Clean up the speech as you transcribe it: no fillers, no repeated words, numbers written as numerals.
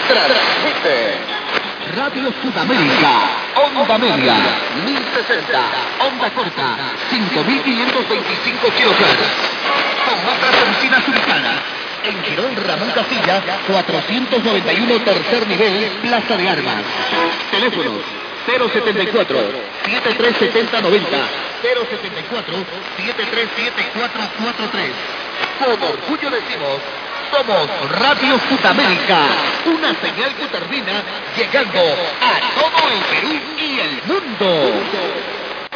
Transmite Radio Sudamérica, onda media, 1060, onda corta, 5525 kHz. Con otras oficinas ubicadas en Girón Ramón Castilla, 491 tercer nivel, Plaza de Armas. Teléfonos 074 737090, 074 737443. Con orgullo decimos, somos Radio Sudamérica, una señal que termina llegando a todo el Perú y el mundo.